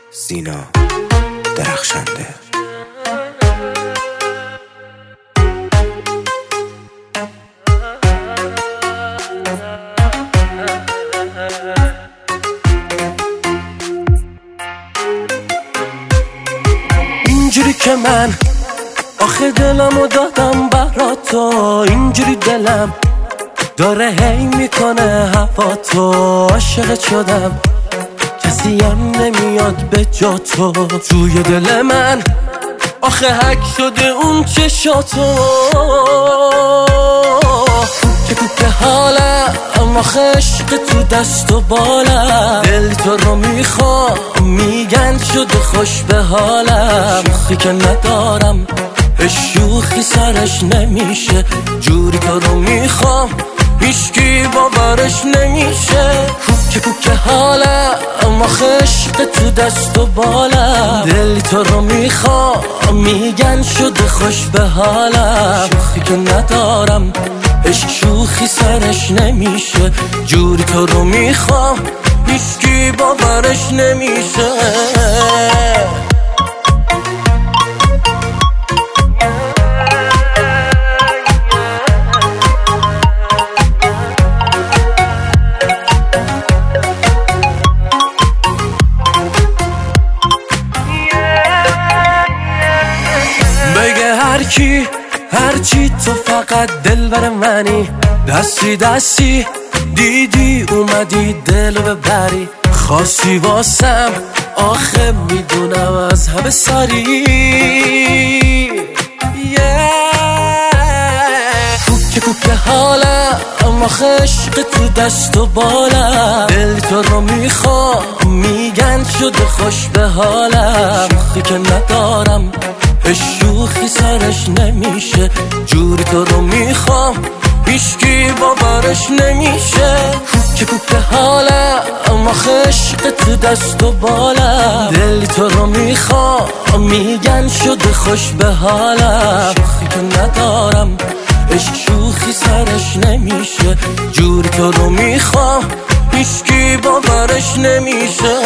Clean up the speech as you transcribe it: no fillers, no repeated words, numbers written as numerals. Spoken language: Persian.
سینا درخشنده. اینجوری که من آخه دلمو دادم برات تو، اینجوری دلم داره هی میکنه هوا تو. عاشقت شدم کسی هم نمیاد به جا تو، توی دل من آخه حک شده اون چشاتو. که کوکه حالم آخه عشق تو دست و بالم، دل تو رو میخوام میگن شده خوش به حالم. شوخی که ندارم شوخی سرش نمیشه، جوری تو رو میخوام هیچکی باورش نمیشه. کوکه کوکه حالم آخه عشق تو دست و بالم، دل تو رو میخوام میگن شده خوش به حالم. شوخی که ندارم عشق شوخی سرش نمیشه، جوری تو رو میخوام هیچکی باورش نمیشه. بگه هرچی تو فقط دلبر منی، دستی دستی دیدی اومدی دلو ببری. خاصی واسم آخه میدونم از همه سری. کوکه کوکه حالم آخه عشق تو دست و بالم، دل تو رو میخوام میگن شده خوش به حالم. شوخی که ندارم شوخی سرش نمیشه، جوری تو رو میخوام هیچکی باورش نمیشه. کوکه کوکه حالم آخه عشق تو دست و بالم، دل تو رو میخوام میگن شده خوش به حالم. شوخی که ندارم عشق شوخی سرش نمیشه، جوری تو رو میخوام هیچکی باورش نمیشه.